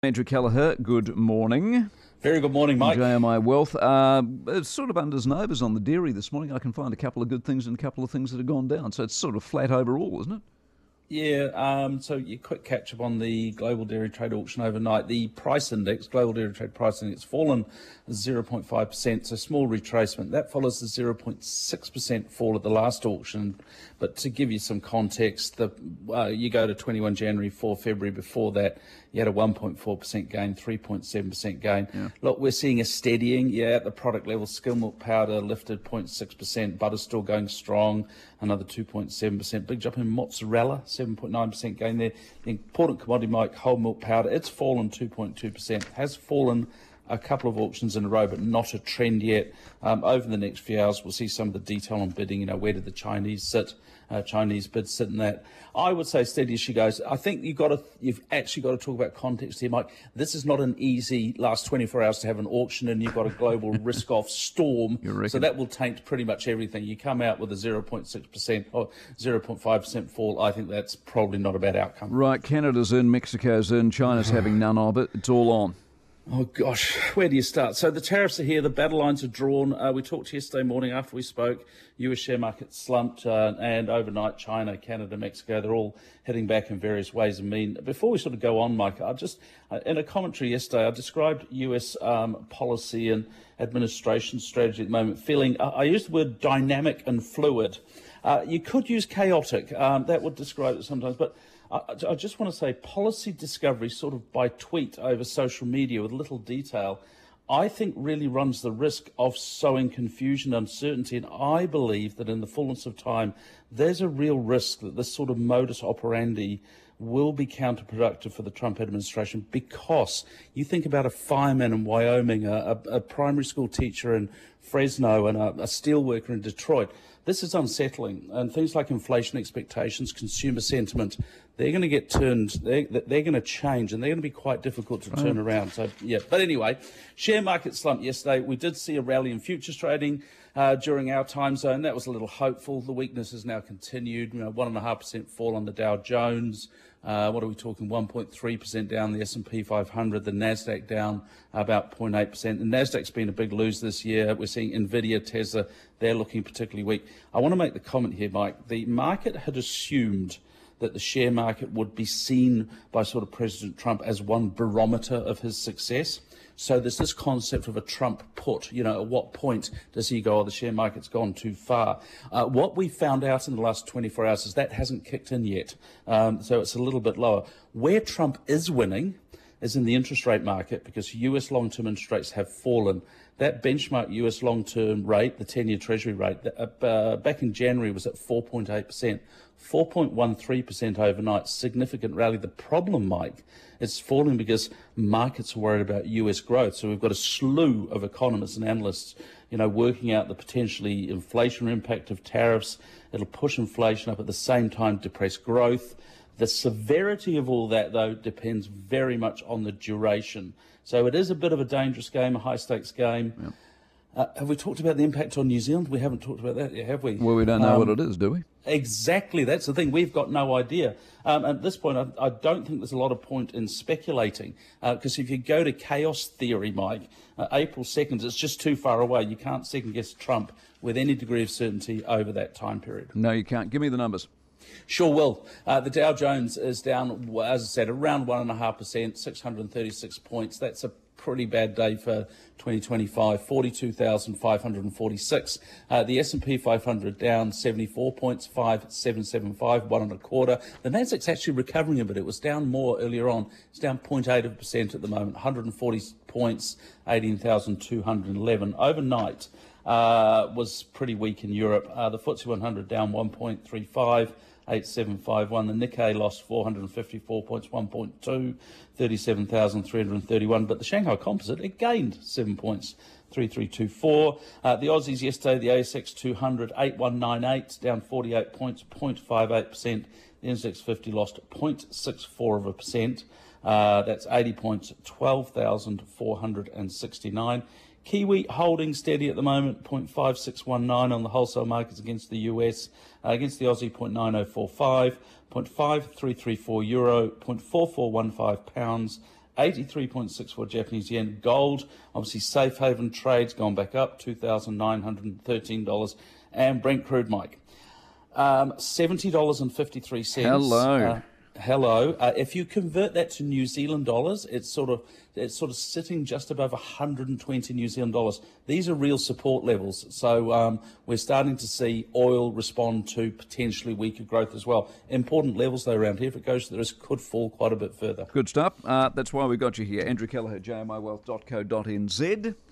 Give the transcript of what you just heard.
Andrew Kelleher, good morning. Very good morning, Mike. JMI Wealth. It's sort of unders and overs on the dairy this morning. I can find a couple of good things and a couple of things that have gone down. So it's sort of flat overall, isn't it? Yeah, so your quick catch up on the global dairy trade auction overnight. The price index, global dairy trade price index, fallen 0.5%, so small retracement. That follows the 0.6% fall at the last auction. But to give you some context, you go to 21 January, 4 February before that, you had a 1.4% gain, 3.7% gain. Yeah. Look, we're seeing a steadying, at the product level. Skim milk powder lifted 0.6%, butter still going strong, another 2.7%. Big jump in mozzarella, 7.9% gain there. The important commodity, Mike, whole milk powder, it's fallen 2.2%, has fallen a couple of auctions in a row, but not a trend yet. Over the next few hours, we'll see some of the detail on bidding. Where did the Chinese sit? Chinese bids sit in that. I would say steady as she goes. I think you've actually got to talk about context here, Mike. This is not an easy last 24 hours to have an auction, and you've got a global risk-off storm. So that will taint pretty much everything. You come out with a 0.6% or 0.5% fall. I think that's probably not a bad outcome. Right, Canada's in, Mexico's in, China's having none of it. It's all on. Oh, gosh, where do you start? So the tariffs are here, the battle lines are drawn. We talked yesterday morning after we spoke. US share market slumped, and overnight, China, Canada, Mexico, they're all heading back in various ways and mean. Before we sort of go on, Mike, in a commentary yesterday, I described US policy and administration strategy at the moment, I used the word dynamic and fluid. You could use chaotic, that would describe it sometimes, but I just want to say policy discovery sort of by tweet over social media with little detail, I think really runs the risk of sowing confusion, uncertainty, and I believe that in the fullness of time, there's a real risk that this sort of modus operandi will be counterproductive for the Trump administration, because you think about a fireman in Wyoming, a primary school teacher in Fresno, and a steel worker in Detroit. This is unsettling, and things like inflation expectations, consumer sentiment, they're going to get turned, they're going to change, and they're going to be quite difficult to turn around. So, but anyway, share market slump yesterday. We did see a rally in futures trading during our time zone. That was a little hopeful. The weakness has now continued. 1.5% fall on the Dow Jones. What are we talking? 1.3% down the S&P 500. The Nasdaq down about 0.8%. The Nasdaq's been a big loser this year. We're seeing Nvidia, Tesla, they're looking particularly weak. I want to make the comment here, Mike. The market had assumed that the share market would be seen by sort of President Trump as one barometer of his success. So there's this concept of a Trump put. At what point does he go, the share market's gone too far? What we found out in the last 24 hours is that hasn't kicked in yet. So it's a little bit lower. Where Trump is winning is in the interest rate market, because US long-term interest rates have fallen. That benchmark US long-term rate, the 10-year Treasury rate, back in January was at 4.8%, 4.13% overnight, significant rally. The problem, Mike, it's falling because markets are worried about US growth. So we've got a slew of economists and analysts, working out the potentially inflationary impact of tariffs. It'll push inflation up, at the same time depress growth. The severity of all that, though, depends very much on the duration. So it is a bit of a dangerous game, a high-stakes game. Yep. Have we talked about the impact on New Zealand? We haven't talked about that yet, have we? Well, we don't know what it is, do we? Exactly. That's the thing. We've got no idea. At this point, I don't think there's a lot of point in speculating, because if you go to chaos theory, Mike, April 2nd, it's just too far away. You can't second-guess Trump with any degree of certainty over that time period. No, you can't. Give me the numbers. Sure will. The Dow Jones is down, as I said, around 1.5%, 636 points. That's a pretty bad day for 2025, 42,546. The S&P 500 down 74 points, 5,775, 1.25. The Nasdaq's actually recovering a bit. It was down more earlier on. It's down 0.8% at the moment, 140 points, 18,211. Overnight was pretty weak in Europe. The FTSE 100 down 1.35. 8751. The Nikkei lost 454 points, 1.2, 37,331. But the Shanghai Composite, it gained 7 points, 3324. The Aussies yesterday, the ASX 200, 8198, down 48 points, 0.58%. The NZX 50 lost 0.64%. That's 80 points, 12,469. Kiwi holding steady at the moment, 0.5619 on the wholesale markets against the US, against the Aussie, 0.9045, 0.5334 euro, 0.4415 pounds, 83.64 Japanese yen. Gold, obviously safe haven trades gone back up, $2,913. And Brent crude, Mike, $70.53. Hello. Hello. If you convert that to New Zealand dollars, it's sort of sitting just above 120 New Zealand dollars. These are real support levels. So we're starting to see oil respond to potentially weaker growth as well. Important levels though around here. If it goes to the risk, could fall quite a bit further. Good stuff. That's why we got you here. Andrew Kelleher, jmiwealth.co.nz.